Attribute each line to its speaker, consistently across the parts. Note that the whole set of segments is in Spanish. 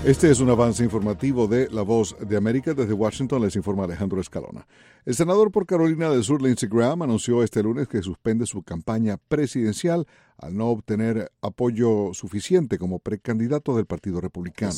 Speaker 1: Este es un avance informativo de La Voz de América. Desde Washington les informa Alejandro Escalona. El senador por Carolina del Sur, Lindsey Graham, anunció este lunes que suspende su campaña presidencial al no obtener apoyo suficiente como precandidato del Partido Republicano.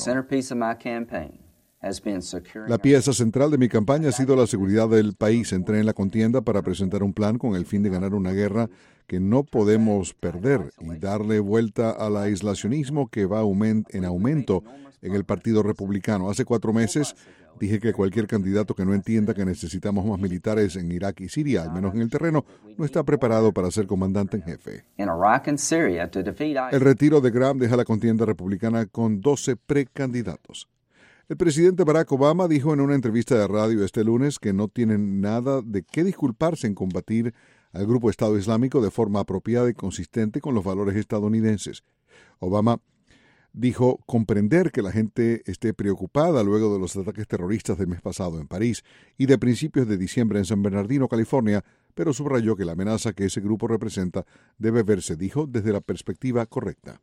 Speaker 1: La pieza central de mi campaña ha sido la seguridad del país. Entré en la contienda para presentar un plan con el fin de ganar una guerra que no podemos perder y darle vuelta al aislacionismo que va en aumento en el Partido Republicano. Hace 4 meses dije que cualquier candidato que no entienda que necesitamos más militares en Irak y Siria, al menos en el terreno, no está preparado para ser comandante en jefe. El retiro de Graham deja la contienda republicana con 12 precandidatos. El presidente Barack Obama dijo en una entrevista de radio este lunes que no tienen nada de qué disculparse en combatir al grupo Estado Islámico de forma apropiada y consistente con los valores estadounidenses. Obama dijo comprender que la gente esté preocupada luego de los ataques terroristas del mes pasado en París y de principios de diciembre en San Bernardino, California, pero subrayó que la amenaza que ese grupo representa debe verse, dijo, desde la perspectiva correcta.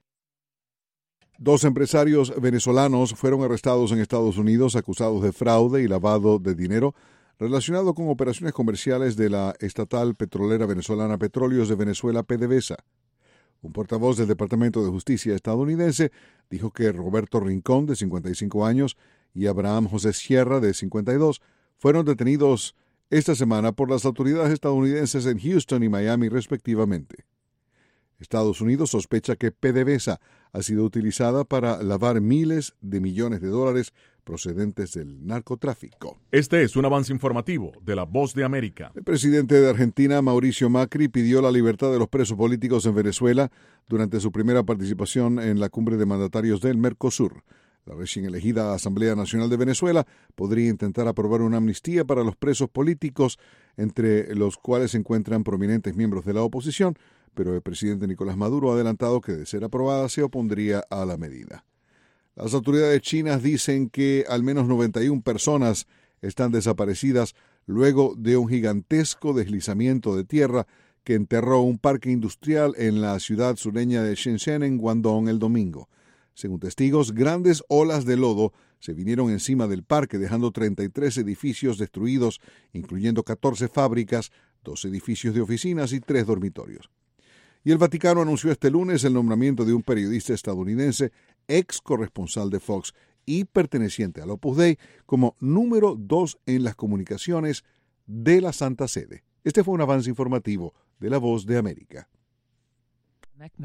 Speaker 1: 2 empresarios venezolanos fueron arrestados en Estados Unidos acusados de fraude y lavado de dinero relacionado con operaciones comerciales de la estatal petrolera venezolana Petróleos de Venezuela, PDVSA. Un portavoz del Departamento de Justicia estadounidense dijo que Roberto Rincón, de 55 años, y Abraham José Sierra, de 52, fueron detenidos esta semana por las autoridades estadounidenses en Houston y Miami, respectivamente. Estados Unidos sospecha que PDVSA ha sido utilizada para lavar miles de millones de dólares procedentes del narcotráfico.
Speaker 2: Este es un avance informativo de La Voz de América.
Speaker 1: El presidente de Argentina, Mauricio Macri, pidió la libertad de los presos políticos en Venezuela durante su primera participación en la cumbre de mandatarios del Mercosur. La recién elegida Asamblea Nacional de Venezuela podría intentar aprobar una amnistía para los presos políticos, entre los cuales se encuentran prominentes miembros de la oposición, pero el presidente Nicolás Maduro ha adelantado que, de ser aprobada, se opondría a la medida. Las autoridades chinas dicen que al menos 91 personas están desaparecidas luego de un gigantesco deslizamiento de tierra que enterró un parque industrial en la ciudad sureña de Shenzhen, en Guangdong, el domingo. Según testigos, grandes olas de lodo se vinieron encima del parque, dejando 33 edificios destruidos, incluyendo 14 fábricas, 2 edificios de oficinas y 3 dormitorios. Y el Vaticano anunció este lunes el nombramiento de un periodista estadounidense, ex corresponsal de Fox y perteneciente al Opus Dei, como número 2 en las comunicaciones de la Santa Sede. Este fue un avance informativo de La Voz de América.